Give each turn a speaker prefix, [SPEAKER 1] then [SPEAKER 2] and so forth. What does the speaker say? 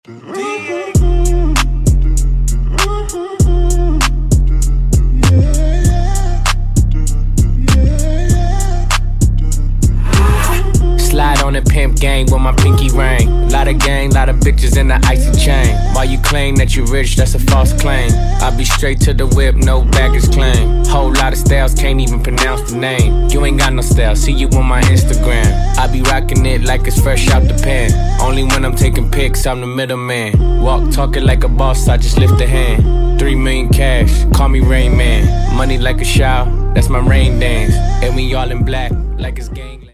[SPEAKER 1] Slide on the pimp gang with my pinky ring. Lot of gang, lot of bitches in the icy chain. While you claim that you rich, that's a false claim. I be straight to the whip, no baggage claim. Whole lot of styles, can't even pronounce the name. You ain't got no style, see you on my Instagram. I be rocking it like it's fresh out the pan. Only when I'm taking pics, I'm the middleman. Walk talking like a boss, I just lift a hand. 3 million cash, call me Rain Man. Money like a shower, that's my rain dance. And we all in black, like it's game.